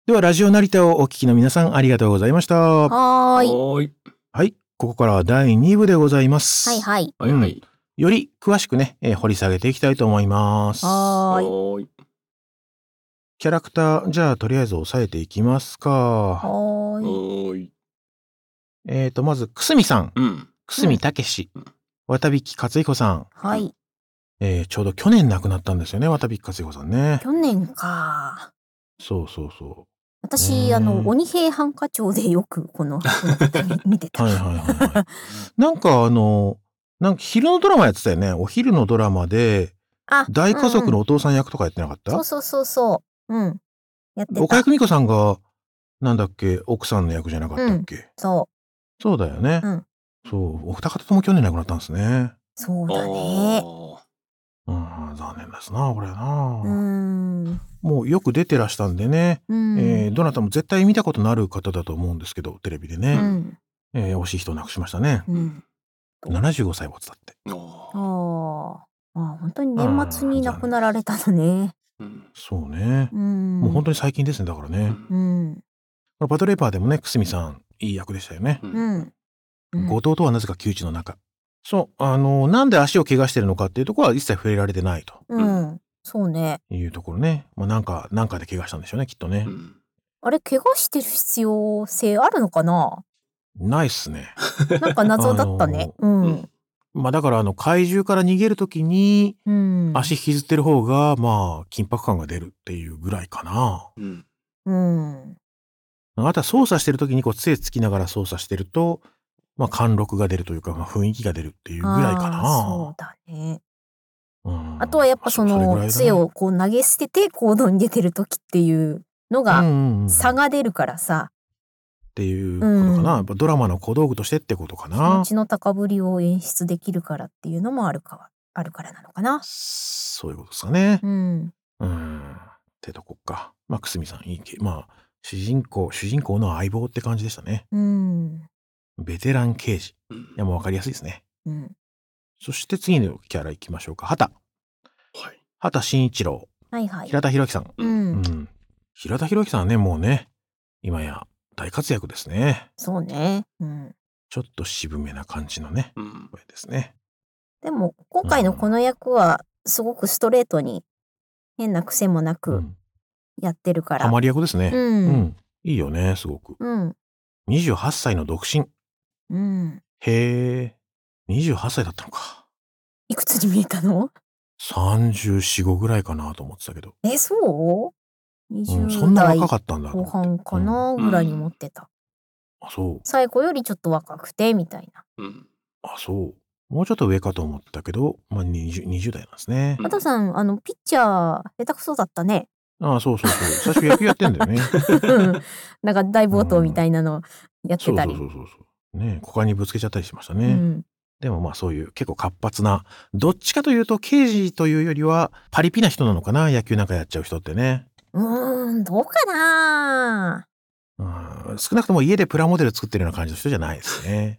ではラジオ成田をお聞きの皆さんありがとうございました。 はーい。 はーい。 はい、ここからは第2部でございます。 はいはい。 はいはい。 より詳しくね、掘り下げていきたいと思います。 はーい。 ーい。 キャラクター、じゃあとりあえず押さえていきますか。 はーい。 はーい。 まずくすみさん、 うん。 くすみたけし、渡引勝彦さん、 はい。 ちょうど去年亡くなったんですよね、渡引勝彦さんね。 去年か。 そうそうそ私、鬼平犯科帳でよくこの方見てう。 た。 はいはいはいはい。なんかなんか昼のドラマやってたよね。お昼のドラマであ、 大家族のお父さん役とかやってなかった？ そうそうそうそう。うん。やってた。 岡井久美子さんがなんだっけ、奥さんの役じゃなかったっけ？そうだよね。そう、お二方とも去年亡くなったんですね。 そうだね。 残念ですな、これな。 もうよく出てらしたんでね、どなたも絶対見たことのある方だと思うんですけど、テレビでね。惜しい人を亡くしましたね。75歳没だって。 本当に年末に亡くなられたのね。 そうね。もう本当に最近ですね、だからね。パトレーパーでもね、くすみさん、いい役でしたよね。後藤とはなぜか窮地の中。そう、なんで足を怪我してるのかっていうところは一切触れられてないと。 そうね。 いうところね。なんかで怪我したんでしょうね、きっとね。 あれ、怪我してる必要性あるのかな？ ないっすね。 なんか謎だったね。 だから怪獣から逃げるときに、足引きずってる方が、緊迫感が出るっていうぐらいかな。あとは操作してるときに杖つきながら操作してると、貫禄が出るというか、雰囲気が出るっていうぐらいかな。 そうだね。あとはやっぱその杖をこう投げ捨てて行動に出てる時っていうのが差が出るからさ。 っていうことかな。やっぱドラマの小道具としてってことかな。 気持ちの高ぶりを演出できるからっていうのもあるからなのかな。 そういうことですかね。ってとこか。くすみさんいいけ。主人公の相棒って感じでしたね。ベテラン刑事。いやもう分かりやすいですね。そして次のキャラいきましょうか。畑慎一郎。平田博之さん。平田博之さんはね、もうね、今や大活躍ですね。 そうね。 ちょっと渋めな感じのね、声ですね。 でも今回のこの役はすごくストレートに変な癖もなくやってるから。 ハマり役ですね。いいよね、すごく。28歳の独身。へえ、28歳だったのか。 いくつに見えたの ？34、5ぐらいかなと思ってたけど。 そうそんな若かったんだ。 後半かなぐらいに思ってた。 そう。 最後よりちょっと若くてみたいな。 そう。もうちょっと上かと思ったけど、20代なんですね。 畑さん、ピッチャー下手くそだったね。 そう。最初野球やってんだよね。 なんか大暴投みたいなのやってたり。 そう。ね、股間にぶつけちゃったりしましたね。でもそういう結構活発な、どっちかというと刑事というよりはパリピな人なのかな、野球なんかやっちゃう人ってね。 どうかな。 少なくとも家でプラモデル作ってるような感じの人じゃないですね。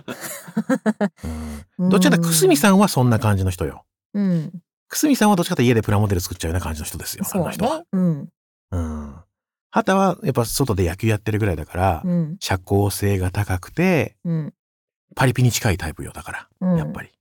どっちかというとくすみさんはそんな感じの人よ。くすみさんはどっちかというと家でプラモデル作っちゃうような感じの人ですよ。あの人は。畑はやっぱ外で野球やってるぐらいだから、社交性が高くて、パリピに近いタイプよだから、やっぱり。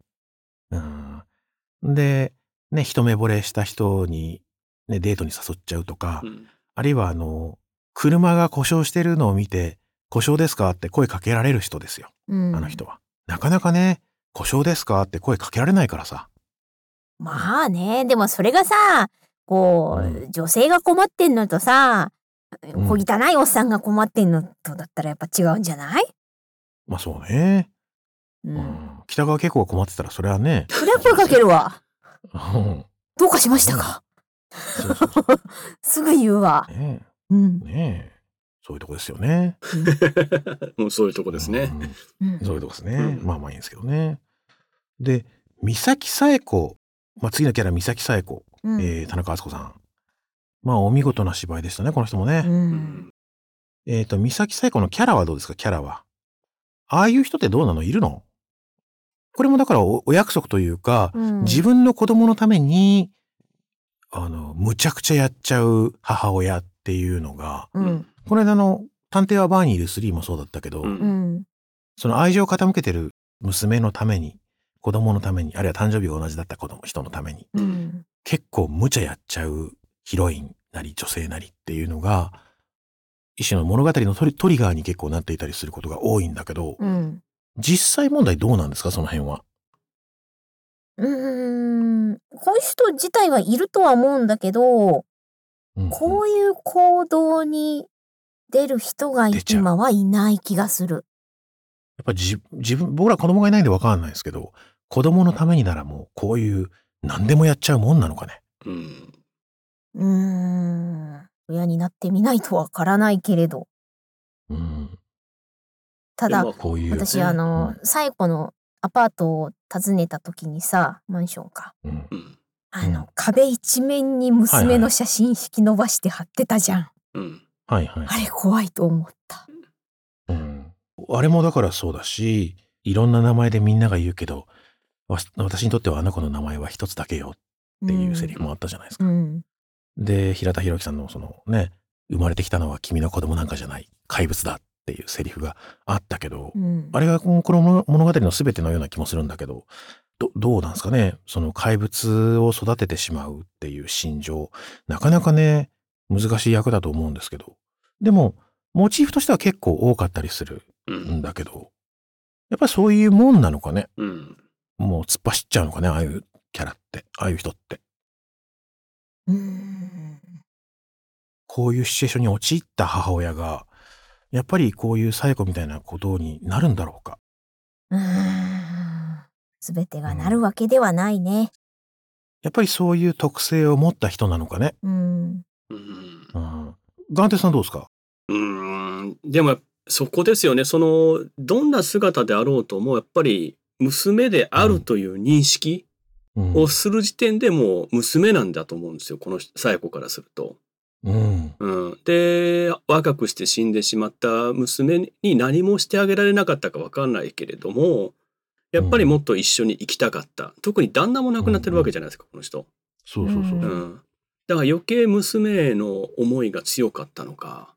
で、ね、一目惚れした人に、ね、デートに誘っちゃうとか、あるいは車が故障してるのを見て、故障ですかって声かけられる人ですよ。あの人は。なかなかね、故障ですかって声かけられないからさ。 まあね、でもそれがさ、女性が困ってんのとさ、小汚いおっさんが困ってんのとだったらやっぱ違うんじゃない？ そうね。北川景子が困ってたらそれはね。 それは声かけるわ。どうかしましたか？すぐ言うわ。 ねえ。そういうとこですよね。 そういうとこですね。 そういうとこですね。まあいいんですけどね。で、三崎紗栄子。次のキャラ三崎紗栄子。田中敦子さん。お見事な芝居でしたね、この人もね。三崎紗栄子のキャラはどうですか、キャラは。ああいう人ってどうなの？いるの？これもだからお約束というか、自分の子供のために、むちゃくちゃやっちゃう母親っっていうのが、 うん。 この間の探偵はバーにいる3もそうだったけど、 うんうん。 その愛情を傾けてる娘のために、子供のために、あるいは誕生日が同じだった人のために、 うん。 結構無茶やっちゃうヒロインなり女性なりっていうのが、一種の物語のトリガーに結構なっていたりすることが多いんだけど、 うん。 実際問題どうなんですか、その辺は。 こういう人自体はいるとは思うんだけど、こういう行動に出る人が今はいない気がする。 やっぱり自分、僕ら子供がいないんで分かんないですけど、子供のためにならもうこういう何でもやっちゃうもんなのかね。 親になってみないとわからないけれど。ただ、私最後のアパートを訪ねた時にさ、マンションか。壁一面に娘の写真引き伸ばして貼ってたじゃん。あれ怖いと思った。 あれもだからそうだし、いろんな名前でみんなが言うけど、私にとってはあの子の名前は一つだけよっていうセリフもあったじゃないですか。で、平田博樹さんのそのね、生まれてきたのは君の子供なんかじゃない、怪物だっていうセリフがあったけど、あれがこの物語の全てのような気もするんだけど、どうなんですかね、その怪物を育ててしまうっていう心情、なかなかね、難しい役だと思うんですけど、でも、モチーフとしては結構多かったりするんだけど、やっぱりそういうもんなのかね。もう突っ走っちゃうのかね、ああいうキャラって、ああいう人って。こういうシチュエーションに陥った母親が、やっぱりこういう冴子みたいなことになるんだろうか。 全てがなるわけではないね。 やっぱりそういう特性を持った人なのかね。ガンテさんどうですか？ でもそこですよね。どんな姿であろうともやっぱり娘であるという認識をする時点でもう娘なんだと思うんですよ。この冴子からすると。で、若くして死んでしまった娘に何もしてあげられなかったかわかんないけれども、やっぱりもっと一緒に生きたかった。特に旦那も亡くなってるわけじゃないですか、この人。 そう。 だから余計娘への思いが強かったのか。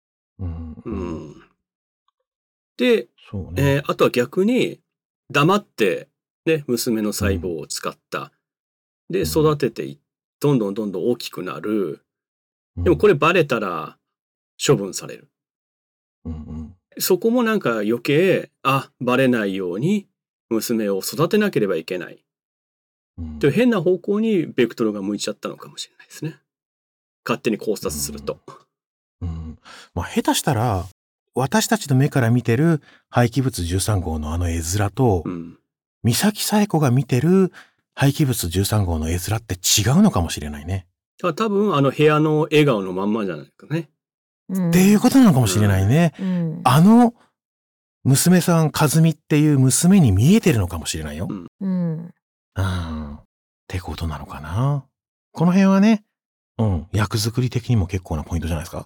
で、あとは逆に黙ってね、娘の細胞を使った。で、育ててどんどん大きくなる。でもこれバレたら処分される。そこもなんか余計、バレないように娘を育てなければいけない。という変な方向にベクトルが向いちゃったのかもしれないですね。勝手に考察すると。 下手したら、私たちの目から見てる廃棄物13号のあの絵面と、三崎冴子が見てる廃棄物13号の絵面って違うのかもしれないね。 多分部屋の笑顔のまんまじゃないかね。 っていうことなのかもしれないね。あの娘さん、和美っていう娘に見えてるのかもしれないよ。ってことなのかな。この辺はね、役作り的にも結構なポイントじゃないですか。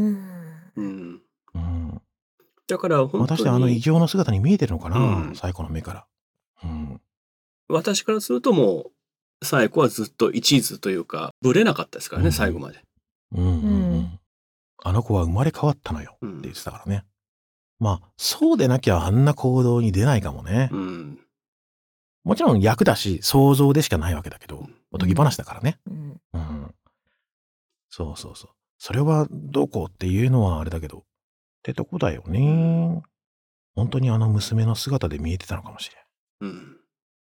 だから本当に。 またしてあの異形の姿に見えてるのかな、冴子の目から。 私からするともう、冴子はずっと一途というか、ぶれなかったですからね、最後まで。 あの子は生まれ変わったのよって言ってたからね。そうでなきゃあんな行動に出ないかもね。もちろん役だし、想像でしかないわけだけど、おとぎ話だからね。そう。それはどこっていうのはあれだけど、ってとこだよね。本当にあの娘の姿で見えてたのかもしれん。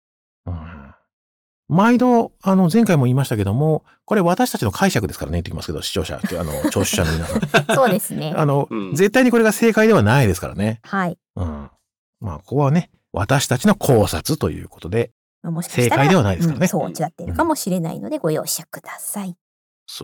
毎度、前回も言いましたけども、これ私たちの解釈ですからね、言ってきますけど、視聴者、聴取者の皆さん。 そうですね。 絶対にこれが正解ではないですからね。 はい。 ここはね、私たちの考察ということで、正解ではないですからね。 そう、違っているかもしれないので、ご容赦ください。 そう。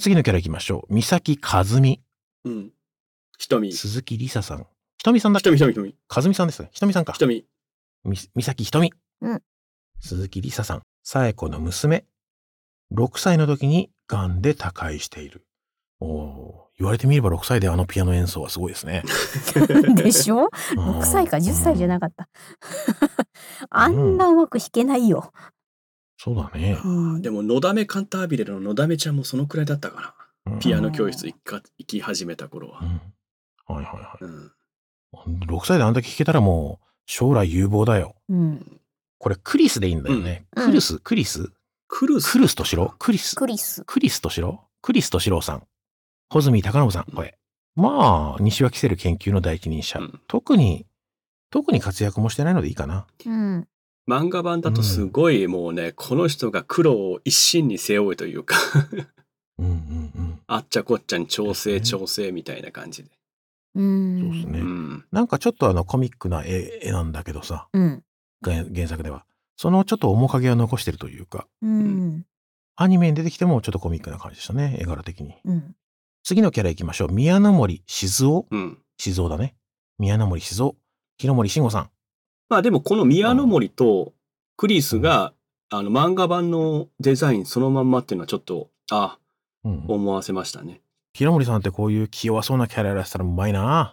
次のキャラ行きましょう。三崎和美。 ひとみ。 鈴木梨沙さん。ひとみさんだっけ？ ひとみ。 和美さんですね。ひとみさんか。 ひとみ。 三崎ひとみ。鈴木梨沙さん。冴子の娘。6歳の時に癌で他界している。言われてみれば6歳であのピアノ演奏はすごいですね。 でしょ？ 6 歳か10歳じゃなかった。あんなうまく弾けないよ。 そうだね。 でも、のだめカンタービレののだめちゃんもそのくらいだったかピアノ教室行き始めた頃は。 はいはいはい。6歳であんだけ弾けたらもう将来有望だよ。これクリスでいいんだよね。クリスとしろクリスとしろさん。穂積隆信さん、これ。まあ、西脇セル研究の第一人者。特に活躍もしてないのでいいかな。 漫画版だとすごいもうね、この人が苦労を一身に背負うというかあっちゃこっちゃに調整みたいな感じで。 そうですね。なんかちょっとコミックな絵なんだけどさ、原作では。そのちょっと面影を残してるというか、アニメに出てきてもちょっとコミックな感じでしたね、絵柄的に。次のキャラ行きましょう。宮野森静雄。静雄だね。宮野森静雄。広森慎吾さん。 まあでもこの宮野森とクリスが、漫画版のデザインそのまんまっていうのはちょっと、思わせましたね。 広森さんってこういう気弱そうなキャラやらせたらうまいな。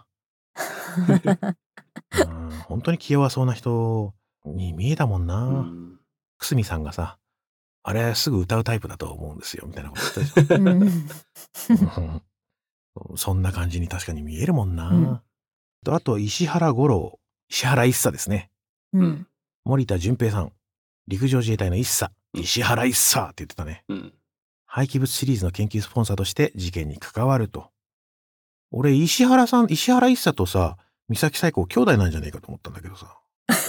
本当に気弱そうな人に見えたもんな。久住さんがさ、あれすぐ歌うタイプだと思うんですよみたいなこと言ったでしょ。そんな感じに確かに見えるもんな。あと石原五郎、石原一茶ですね。森田純平さん、陸上自衛隊の一茶、石原一茶って言ってたね。廃棄物シリーズの研究スポンサーとして事件に関わると。俺石原一茶とさ、三崎彩子兄弟なんじゃねえかと思ったんだけどさ。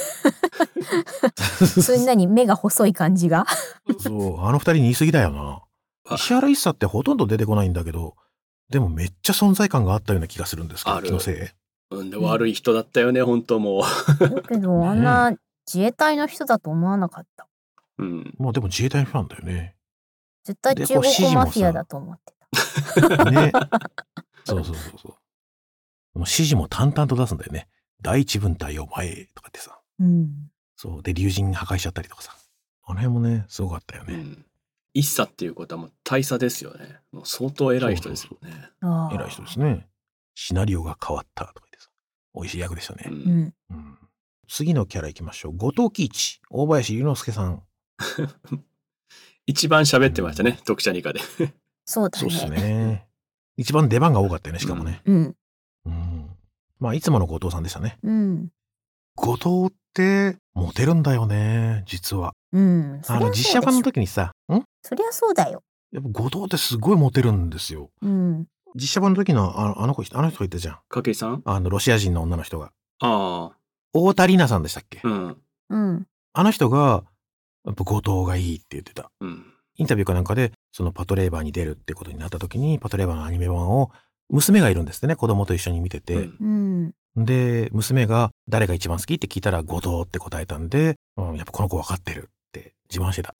それ何、目が細い感じがそう、あの二人に言い過ぎだよな。石原一茶ってほとんど出てこないんだけど、でもめっちゃ存在感があったような気がするんですけど、気のせい。 で悪い人だったよね、本当もう。だけど、あんな自衛隊の人だと思わなかった。 まあでも自衛隊の人なんだよね。 絶対中国マフィアだと思ってた。 ね。そう。指示も淡々と出すんだよね。第一分隊を前へとかってさ。そう。で、竜神破壊しちゃったりとかさ。あの辺もね、すごかったよね。 一茶っていうことはもう大佐ですよね。もう相当偉い人ですよね。 偉い人ですね。シナリオが変わったとか言ってさ。美味しい役でしたね。次のキャラ行きましょう。後藤喜一、大林龍之介さん。 一番喋ってましたね、読者二課で。 そうだね。 そうですね。一番出番が多かったよね、しかもね。まあ、いつもの後藤さんでしたね。後藤ってモテるんだよね、実は。実写版の時にさ、 そりゃそうだよ。 やっぱ後藤ってすごいモテるんですよ。実写版の時のあの人がいたじゃん。 筧さん？ ロシア人の女の人が。 太田里奈さんでしたっけ？あの人が、やっぱ後藤がいいって言ってた。インタビューかなんかで、そのパトレーバーに出るってことになった時に、パトレーバーのアニメ版を、娘がいるんですってね、子供と一緒に見てて。で、娘が誰が一番好きって聞いたら後藤って答えたんで、やっぱこの子分かってるって自慢してた。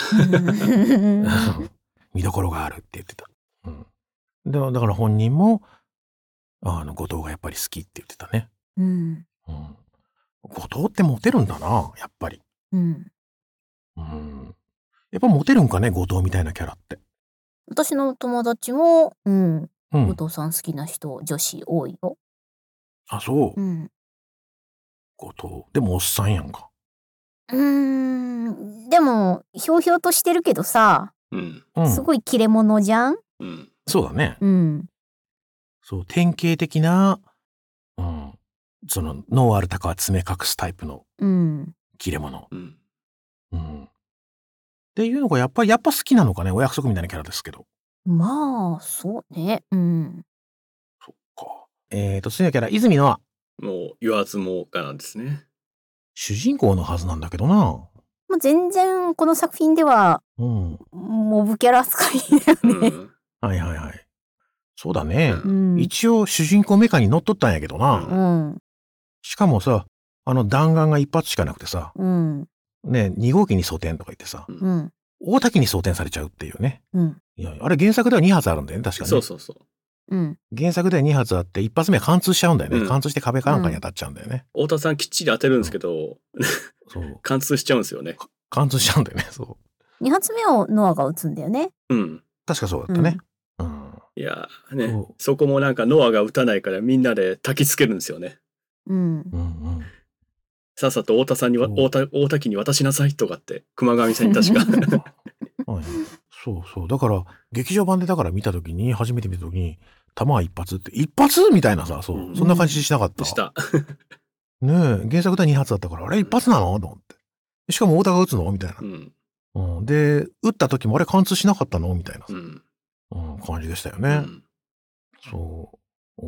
見どころがあるって言ってた。だから本人も、後藤がやっぱり好きって言ってたね。後藤ってモテるんだな、やっぱり。やっぱモテるんかね、後藤みたいなキャラって。 私の友達も、後藤さん好きな人、女子多いよ。 あ、そう。後藤。でもおっさんやんか。 でも、ひょうひょうとしてるけどさ、すごい切れ者じゃん？ そうだね。そう、典型的な、その、ノーアルタカは爪隠すタイプの切れ者。っていうのがやっぱ好きなのかね、お約束みたいなキャラですけど。 まあ、そうね。 そっか。次のキャラ、泉のもう言わずもがなんですね。 主人公のはずなんだけどな。 もう全然この作品では、モブキャラ扱いだよね。 はい。そうだね。一応主人公メカに乗っ取ったんやけどな。しかもさ、弾丸が一発しかなくてさ、ね、2号機に装填とか言ってさ、大滝に装填されちゃうっていうね。いや、あれ原作では2発あるんだよね、確かに。 そう。 原作では2発あって、1発目は貫通しちゃうんだよね。貫通して壁かなんかに当たっちゃうんだよね。 太田さんきっちり当てるんですけど、貫通しちゃうんですよね。 貫通しちゃうんだよね、そう。 2発目をノアが撃つんだよね。 確かそうだったね。 いやね、そこもなんかノアが撃たないからみんなで焚きつけるんですよね。さっさと太田さんに大滝に渡しなさいとかって熊上さんに確か。 そうそう。だから、劇場版で見たときに、初めて見たときに、弾は一発って、一発みたいなさ、そんな感じしなかった。 した。 ねえ、原作では2発だったから、あれ一発なのと思って。しかも太田が撃つのみたいな。で、撃った時もあれ貫通しなかったのみたいな、感じでしたよね。そう、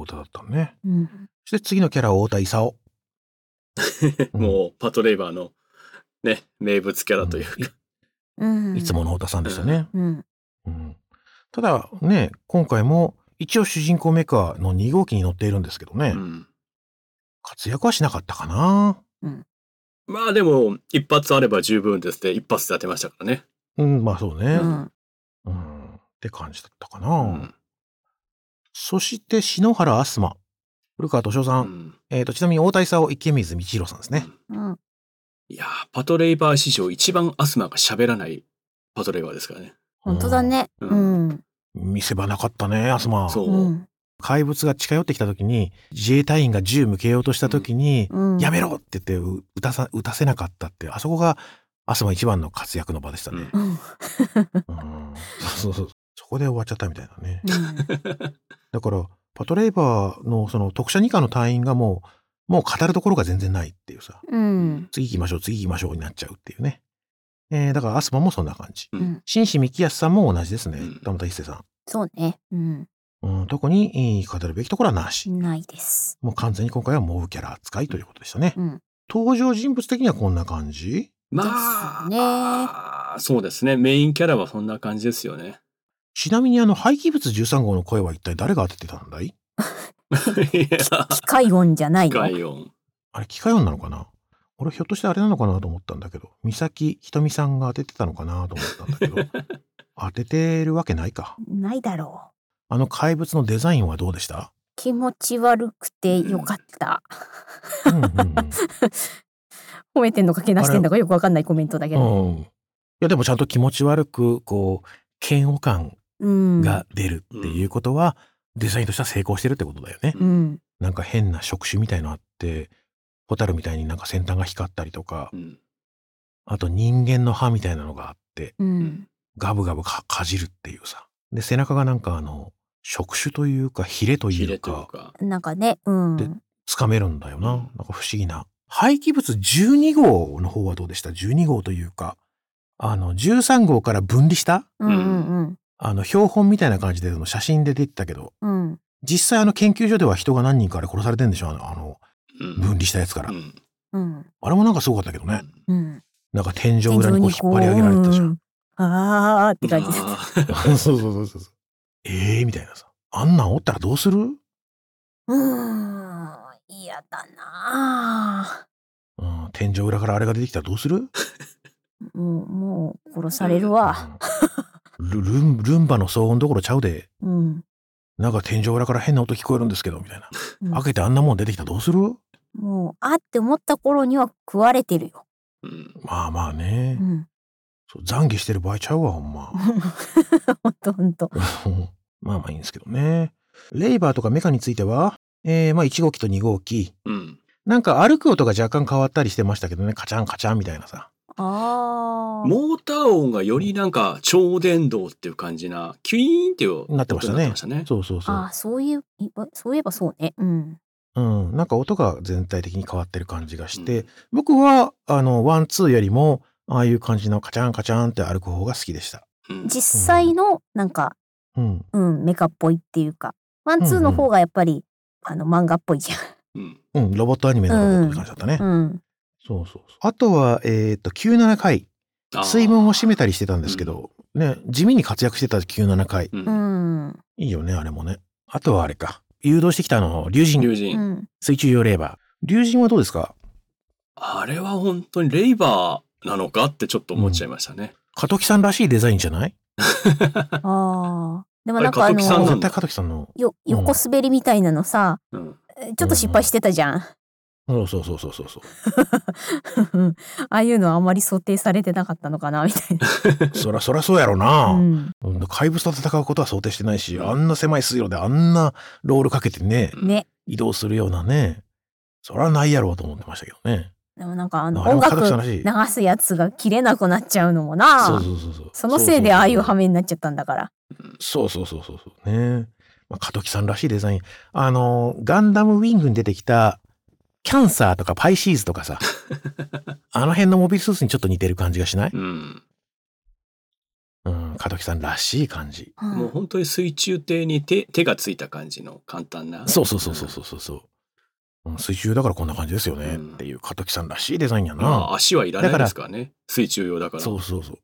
太田だったね。そして次のキャラは太田勲。 もう、パトレイバーの、ね、名物キャラというか。 いつもの太田さんでしたね。ただね、今回も一応主人公メカの2号機に乗っているんですけどね。活躍はしなかったかな。 まあでも、一発あれば十分ですね。一発で当てましたからね。 まあそうね。って感じだったかな。そして、篠原明日馬。古川敏夫さん。ちなみに太田勲、池水道弘さんですね。 いやー、パトレイバー史上一番アスマが喋らないパトレイバーですからね。 本当だね。 見せ場なかったね、アスマ。 そう。 怪物が近寄ってきた時に、自衛隊員が銃向けようとした時に、やめろって言って撃たせなかったって、あそこがアスマ一番の活躍の場でしたね。そう。そこで終わっちゃったみたいなね。だから、パトレイバーのその特殊2課の隊員がもう語るところが全然ないっていうさ。次行きましょうになっちゃうっていうね。だからアスマもそんな感じ。紳士幹康さんも同じですね。玉田一生さん。 そうね。 特に語るべきところはなし。 ないです。 もう完全に今回はモブキャラ扱いということでしたね。登場人物的にはこんな感じ？ まあ、そうですね。メインキャラはそんな感じですよね。 ちなみに廃棄物13号の声は一体誰が当ててたんだい？ 機械音じゃないよ。 機械音。 あれ機械音なのかな？俺ひょっとしてあれなのかなと思ったんだけど、三崎ひとみさんが当ててたのかなと思ったんだけど、当ててるわけないか。 ないだろう。怪物のデザインはどうでした？ 気持ち悪くてよかった。褒めてんのかけなしてんのかよくわかんないコメントだけど。 いやでもちゃんと気持ち悪く嫌悪感が出るっていうことは、デザインとしては成功してるってことだよね。なんか変な触手みたいのあって、ホタルみたいになんか先端が光ったりとか、あと人間の歯みたいなのがあって、ガブガブかじるっていうさ。で、背中がなんか触手というか、ヒレというか。 なんかね、 で、掴めるんだよな。なんか不思議な。廃棄物12号の方はどうでした？ 12 号というか、13号から分離した？標本みたいな感じで写真で出てたけど、実際研究所では人が何人かあれ殺されてんでしょ？分離したやつから。あれもなんかすごかったけどね。なんか天井裏に引っ張り上げられてたじゃん。 あーって感じだった。 そう。みたいなさ。あんなんおったらどうする？ 嫌だなぁ。天井裏からあれが出てきたらどうする？ もう殺されるわ。 ルンバの騒音どころちゃうで。なんか天井裏から変な音聞こえるんですけど、みたいな。開けてあんなもん出てきたらどうする？ もう、あって思った頃には食われてるよ。 まあね。懺悔してる場合ちゃうわ、ほんま。 ほんと。 まあいいんですけどね。レイバーとかメカについては、1号機と2号機。なんか歩く音が若干変わったりしてましたけどね。カチャンカチャンみたいなさ。 モーター音がよりなんか超電導っていう感じな、キュイーンっていうなってましたね。そう。 そういえばそうね。 なんか音が全体的に変わってる感じがして、僕はワンツーよりもああいう感じのカチャンカチャンって歩く方が好きでした。 実際のなんか、メカっぽいっていうか、ワンツーの方がやっぱり漫画っぽいじゃん。ロボットアニメのロボットって感じだったね。そう。あとは97回水門を閉めたりしてたんですけど、ね、地味に活躍してた97回。いいよね、あれもね。あとはあれか。誘導してきた竜神。水中用レーバー。竜神はどうですか？ あれは本当にレイバーなのかってちょっと思っちゃいましたね。 加藤木さんらしいデザインじゃない？ でもなんか絶対加藤木さんの。 横滑りみたいなのさ、ちょっと失敗してたじゃん。 そう。 ああいうのはあんまり想定されてなかったのかなみたいな。 そらそうやろな。怪物と戦うことは想定してないし、あんな狭い水路であんなロールかけてね、移動するようなね、そらないやろうと思ってましたけどね。 でもなんか音楽流すやつが切れなくなっちゃうのもな。 そう。 そのせいでああいう羽目になっちゃったんだから。 そう。ね。加藤木さんらしいデザイン。ガンダムウィングに出てきたキャンサーとかパイシーズとかさ、あの辺のモビルスーツにちょっと似てる感じがしない？加藤木さんらしい感じ。 もう本当に水中艇に手がついた感じの簡単な。 そう。水中だからこんな感じですよねっていう加藤木さんらしいデザインやな。 足はいらないですからね。水中用だから。 そう。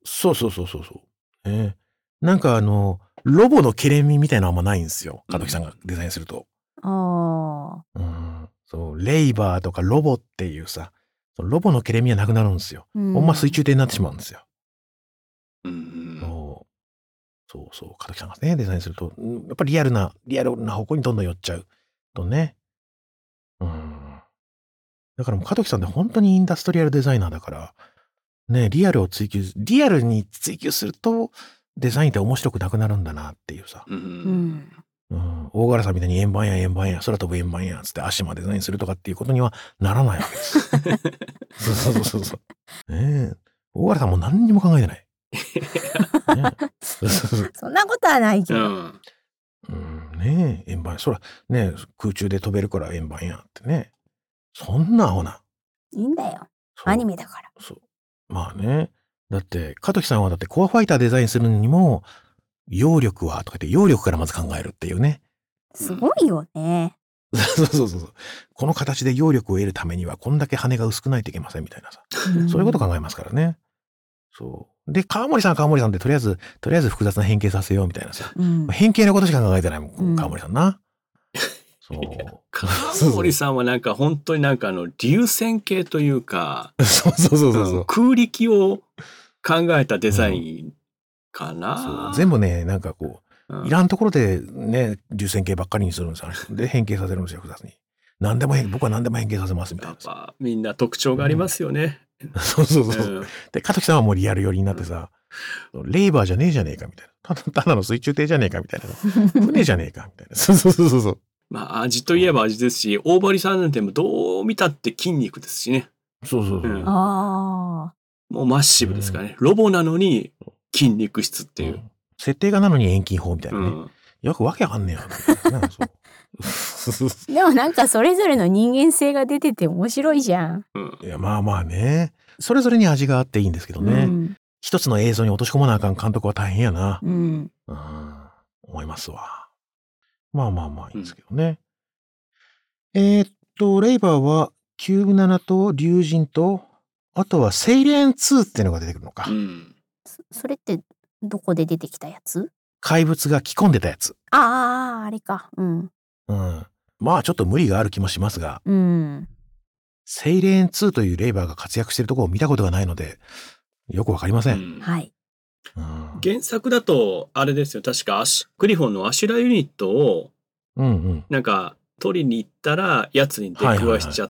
なんかロボのケレン味みたいなのはあんまないんですよ。加藤木さんがデザインすると。そうレイバーとかロボっていうさ、ロボのケレン味はなくなるんですよ。ほんま水中艇になってしまうんですよ。そう加藤木さんがねデザインするとやっぱりリアルな方向にどんどん寄っちゃうとね。だからもう加藤木さんって本当にインダストリアルデザイナーだからね、リアルに追求するとデザインって面白くなくなるんだなっていうさ。大柄さんみたいに円盤や空飛ぶ円盤やつって足までデザインするとかっていうことにはならないわけです。そう。ねえ、大柄さんも何にも考えてない。 そんなことはないけど。 ねえ、円盤、ねえ、空中で飛べるから円盤やってね。そんなアホな。 いいんだよ。アニメだから。 そう。まあね。だって、加藤さんはだってコアファイターデザインするのにも、揚力はとか言って、揚力からまず考えるっていうね。 すごいよね。 そう。この形で揚力を得るためには、こんだけ羽が薄くないといけませんみたいなさ。そういうこと考えますからね。そう。で、川森さんってとりあえず複雑な変形させようみたいなさ。変形のことしか考えてないもん、川森さんな。そう。 川森さんはなんか本当になんか流線形というか、 そう空力を考えたデザインかな。 そう全部ね、なんかこう、いらんところでね、流線形ばっかりにするんですよ。で、変形させるんですよ、複雑に。僕は何でも変形させますみたいな。 やっぱみんな特徴がありますよね。 そう。で、加藤さんはもうリアル寄りになってさ、レイバーじゃねえじゃねえかみたいな。ただの水中艇じゃねえかみたいな。船じゃねえかみたいな。そう。 まあ味といえば味ですし、大堀さんなんてもどう見たって筋肉ですしね。 そう。 もうマッシブですからね。ロボなのに筋肉質っていう。 設定がなのに遠近法みたいなね。よくわけわかんねえよ。 でもなんかそれぞれの人間性が出てて面白いじゃん。 いやまあね。それぞれに味があっていいんですけどね。一つの映像に落とし込まなあかん監督は大変やな。思いますわ。まあいいんですけどね。レイバーは97と竜神と、あとはセイレーン2っていうのが出てくるのか。 それってどこで出てきたやつ？ 怪物が着込んでたやつ。 あれか。 まあちょっと無理がある気もしますが。セイレーン2というレイバーが活躍しているところを見たことがないので、よくわかりません。 はい。 原作だと、あれですよ。確かグリフォンのアシュラユニットを、なんか、取りに行ったら、やつに出くわしちゃって、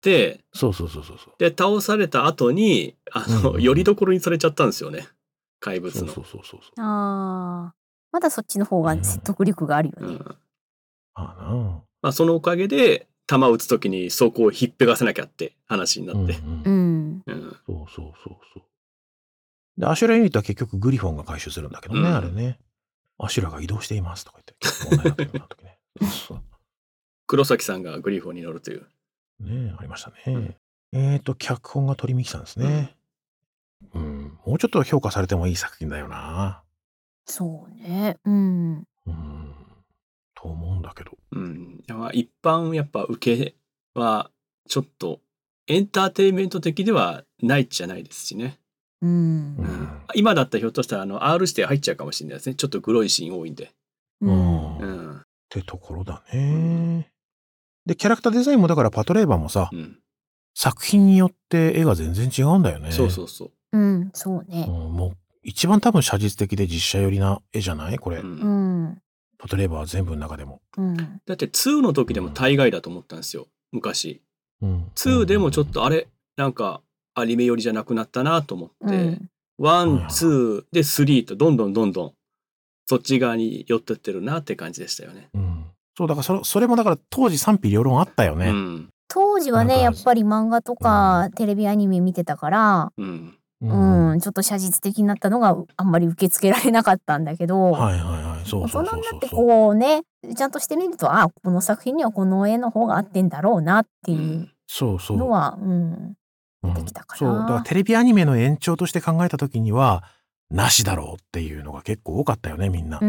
そう。 で、倒された後に、よりどころにされちゃったんですよね。怪物の。 まだそっちの方が説得力があるよね。 まあ、そのおかげで、弾撃つときにそこをひっぺがせなきゃって話になって。 そう。で、アシュラユニットは結局グリフォンが回収するんだけどね、あれね。アシュラが移動していますとか言って、問題になってるな時ね。 黒崎さんがグリフォンに乗るという。 ねありましたね。脚本が鳥美紀さんですね。もうちょっと評価されてもいい作品だよな。 そうね。 と思うんだけど。 一般やっぱ受けはちょっとエンターテインメント的ではないじゃないですしね。今だったらひょっとしたらR 指定入っちゃうかもしれないですね。ちょっとグロいシーン多いんで。 ってところだね。で、キャラクターデザインもだからパトレーバーもさ、作品によって絵が全然違うんだよね。 そう。 そうね。 もう一番多分写実的で実写寄りな絵じゃないこれ。パトレーバーは全部の中でも。 だって2の時でも大概だと思ったんですよ。昔。2でもちょっとあれ、なんかアニメ寄りじゃなくなったなと思って、1、2で3とどんどんそっち側に寄ってってるなって感じでしたよね。 そう、だからそれもだから当時賛否両論あったよね。 当時はね、やっぱり漫画とかテレビアニメ見てたから、ちょっと写実的になったのがあんまり受け付けられなかったんだけど、大人になってこうね、ちゃんとしてみると、この作品にはこの絵の方が合ってんだろうなっていうのは、出てきたかな。 そう、だからテレビアニメの延長として考えた時には、なしだろうっていうのが結構多かったよね、みんな。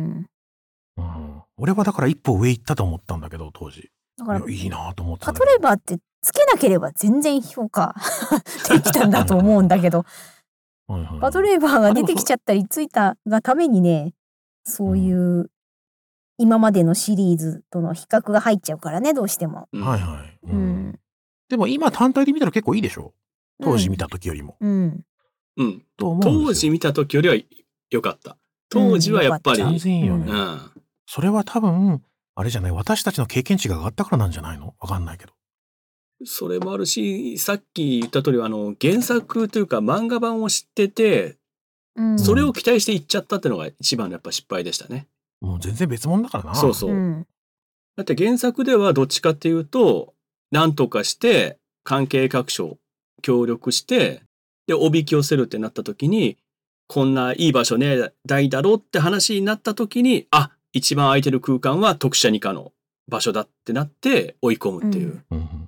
俺はだから一歩上行ったと思ったんだけど、当時。だからいいなと思ってた。 パトレーバーってつけなければ全然評価できたんだと思うんだけど、パトレーバーが出てきちゃったりついたがためにね、そういう今までのシリーズとの比較が入っちゃうからね、どうしても。 でも今単体で見たら結構いいでしょ、当時見た時よりも。 当時見た時よりは良かった。当時はやっぱり。 全然いいよね。それは多分、あれじゃない、私たちの経験値が上がったからなんじゃないの？わかんないけど。 それもあるし、さっき言った通り、原作というか漫画版を知ってて、それを期待していっちゃったっていうのが一番のやっぱ失敗でしたね。 もう全然別物だからな。 そうそう。だって原作ではどっちかっていうと、なんとかして関係各所協力して、で、おびき寄せるってなった時に、こんないい場所ね、ないだろうって話になった時に、一番空いてる空間は特殊二課の場所だってなって追い込むっていう。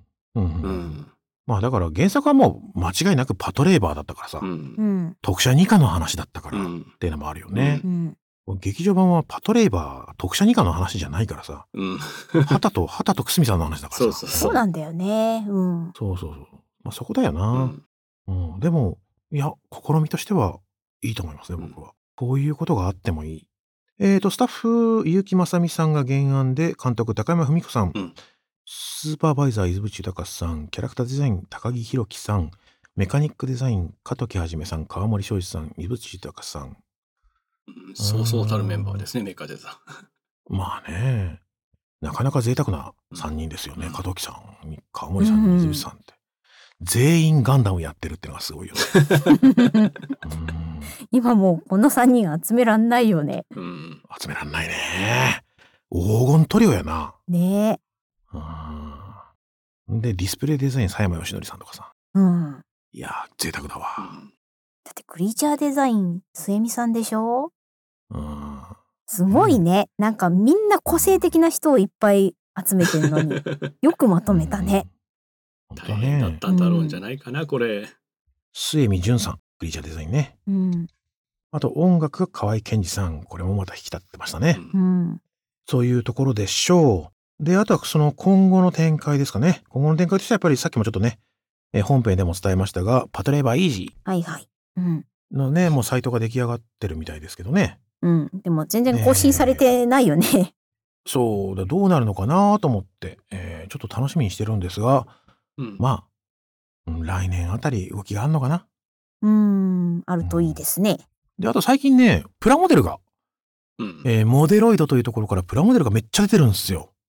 まあだから原作はもう間違いなくパトレーバーだったからさ、特殊二課の話だったからっていうのもあるよね。劇場版はパトレーバー特殊二課の話じゃないからさ、畑と久住さんの話だからさ。 そうなんだよね。 そう。まあそこだよな。でもいや試みとしてはいいと思いますね、僕は。こういうことがあってもいい。スタッフ結城正美さんが原案で、監督高山文子さん、スーパーバイザー伊豆淵隆さん、キャラクターデザイン高木弘樹さん、メカニックデザイン加藤はじめさん、川森昌司さん、伊豆淵隆さん。 そうたるメンバーですね、メカデザ。 まあね、なかなか贅沢な3人ですよね。加藤さん、川森さん、伊豆淵さんって。全員ガンダムやってるってのがすごいよね。 今もうこの3人集めらんないよね。 集めらんないね。黄金トリオやな。 ねえ。で、ディスプレイデザイン佐山義則さんとかさ。いやー、贅沢だわ。 だってクリーチャーデザイン、末美さんでしょ？すごいね。なんかみんな個性的な人をいっぱい集めてるのに、よくまとめたね。 大変だったんだろうんじゃないかな、これ。 末美淳さん、クリーチャーデザインね。あと音楽が河合健二さん、これもまた引き立ってましたね。そういうところでしょう。で、あとはその今後の展開ですかね。今後の展開としてはやっぱりさっきもちょっとね、本編でも伝えましたが、パトレーバーイージーのね、もうサイトが出来上がってるみたいですけどね。 でも全然更新されてないよね。 そうだ、どうなるのかなと思って、ちょっと楽しみにしてるんですが、まあ、来年あたり動きがあるのかな。 あるといいですね。 で、あと最近ね、プラモデルが、モデロイドというところからプラモデルがめっちゃ出てるんですよ。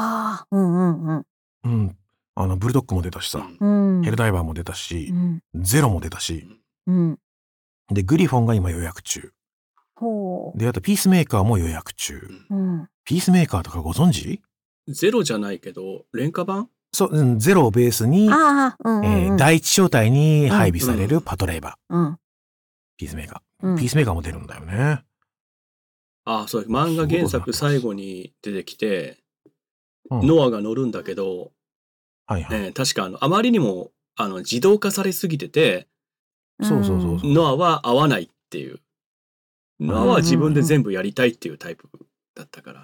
ブルドッグも出たしさ、ヘルダイバーも出たし、ゼロも出たし、で、グリフォンが今予約中。で、あとピースメーカーも予約中。ピースメーカーとかご存知？ ゼロじゃないけど、廉価版？ そう、ゼロをベースに、第一小隊に配備されるパトレーバー。ピースメーカー。ピースメーカーも出るんだよね。 そう、漫画原作最後に出てきて、ノアが乗るんだけど、確かあまりにも自動化されすぎてて、ノアは合わないっていう。ノアは自分で全部やりたいっていうタイプだったから。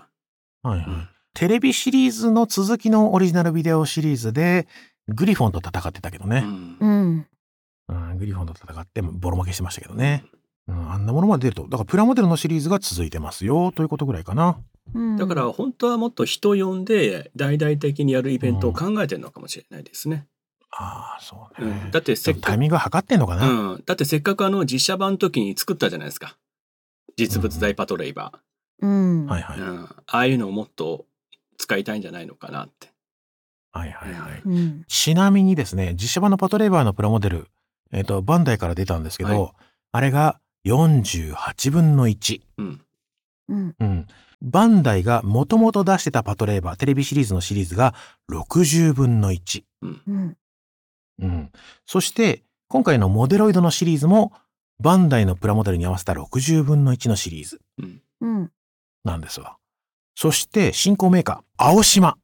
テレビシリーズの続きのオリジナルビデオシリーズでグリフォンと戦ってたけどね。グリフォンと戦ってボロ負けしてましたけどね。あんなものまで出ると、だからプラモデルのシリーズが続いてますよということぐらいかな。 だから本当はもっと人呼んで大々的にやるイベントを考えてるのかもしれないですね。 そうね。 だってタイミングは測ってんのかな。 だってせっかく実写版の時に作ったじゃないですか。実物大パトレイバー。ああいうのをもっと使いたいんじゃないのかなって。 ちなみにですね、実写版のパトレイバーのプラモデル、バンダイから出たんですけど、あれが48分の1。 バンダイがもともと出してたパトレーバー、テレビシリーズのシリーズが60分の1。そして、今回のモデロイドのシリーズも、バンダイのプラモデルに合わせた60分の1のシリーズ。なんですわ。そして、新興メーカー、青島。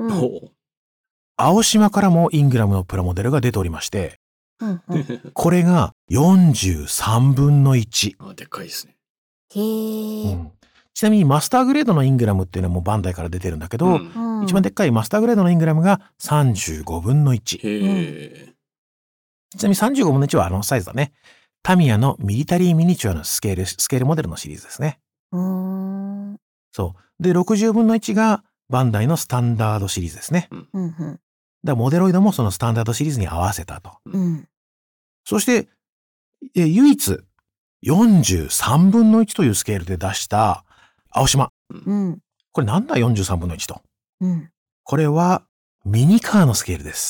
青島からもイングラムのプラモデルが出ておりまして、これが43分の1。 でっかいですね。 ちなみにマスターグレードのイングラムっていうのはもうバンダイから出てるんだけど、一番でっかいマスターグレードのイングラムが35分の1。ちなみに35分の1はあのサイズだね。タミヤのミリタリーミニチュアのスケールモデルのシリーズですね。そう。で、60分の1がバンダイのスタンダードシリーズですね。だからモデロイドもそのスタンダードシリーズに合わせたと。そして、唯一43分の1というスケールで出した青島。これなんだ43分の1と。これはミニカーのスケールです。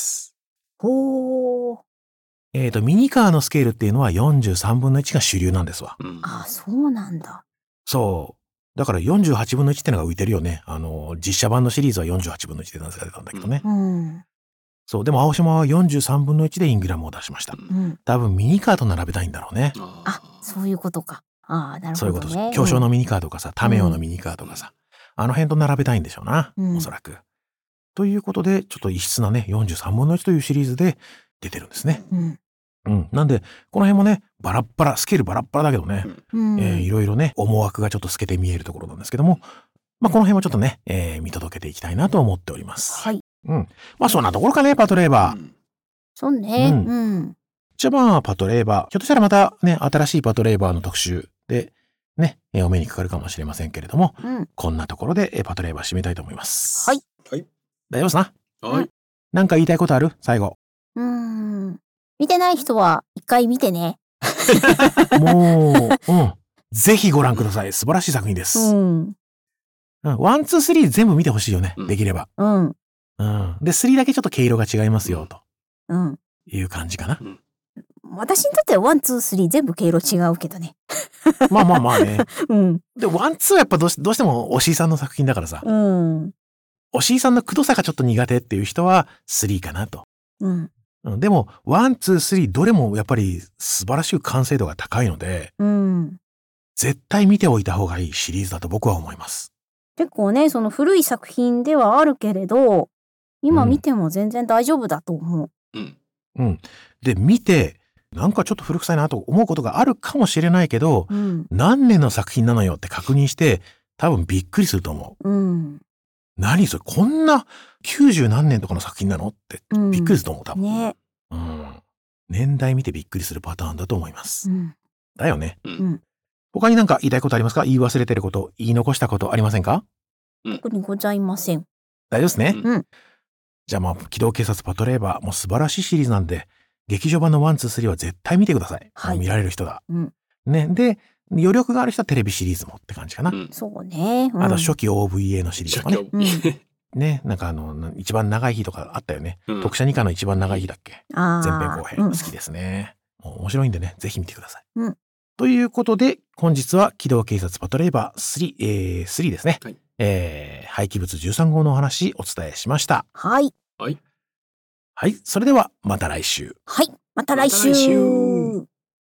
ミニカーのスケールっていうのは43分の1が主流なんですわ。 あ、そうなんだ。 そう。だから48分の1ってのが浮いてるよね。実写版のシリーズは48分の1で出されたんだけどね。そう。でも青島は43分の1でイングラムを出しました。多分ミニカーと並べたいんだろうね。 あ、そういうことか。ああ、なるほどね。 そういうことです。巨匠のミニカーとかさ、タメオのミニカーとかさ、あの辺と並べたいんでしょうな。おそらく。ということで、ちょっと異質なね、43分の1というシリーズで出てるんですね。なんで、この辺もね、バラッバラ、スケールバラッバラだけどね、いろいろね、思惑がちょっと透けて見えるところなんですけども、まあ、この辺もちょっとね、見届けていきたいなと思っております。 はい。 まあ、そんなところかね、パトレーバー。 そうね。 じゃあまあ、パトレーバー。ひょっとしたらまたね、新しいパトレーバーの特集で、ね、お目にかかるかもしれませんけれども、こんなところでパトレーバー締めたいと思います。 はい。 大丈夫ですな。 はい。 なんか言いたいことある？最後。 見てない人は一回見てね。 もう、ぜひご覧ください。素晴らしい作品です。1、2、3全部見てほしいよね。できれば。で、3だけちょっと毛色が違いますよ、という感じかな。 私にとっては1、2、3全部毛色違うけどね。 まあね。で、1、2はやっぱどうしても押井さんの作品だからさ。押井さんのくどさがちょっと苦手っていう人は3かなと。でも、1、2、3どれもやっぱり素晴らしく完成度が高いので、絶対見ておいた方がいいシリーズだと僕は思います。 結構ね、その古い作品ではあるけれど、今見ても全然大丈夫だと思う。 で、見て、なんかちょっと古臭いなと思うことがあるかもしれないけど、何年の作品なのよって確認して、多分びっくりすると思う。何それ、こんな90何年とかの作品なのってびっくりすると思う、多分。 ね。 年代見てびっくりするパターンだと思います。だよね。他になんか言いたいことありますか？言い忘れてること、言い残したことありませんか？ 特にございません。 大丈夫ですね。じゃあまあ、機動警察パトレーバーも素晴らしいシリーズなんで、劇場版の1、2、3は絶対見てください。見られる人だ。ね。で、余力がある人はテレビシリーズもって感じかな。 そうね。 あと初期 OVA のシリーズとかね。ね。なんか一番長い日とかあったよね。特殊2課の一番長い日だっけ。前編後編。好きですね。面白いんでね、ぜひ見てください。ということで、本日は機動警察パトレーバー3、3ですね。廃棄物13号のお話お伝えしました。 はい。 はい。それではまた来週。 はい。また来週。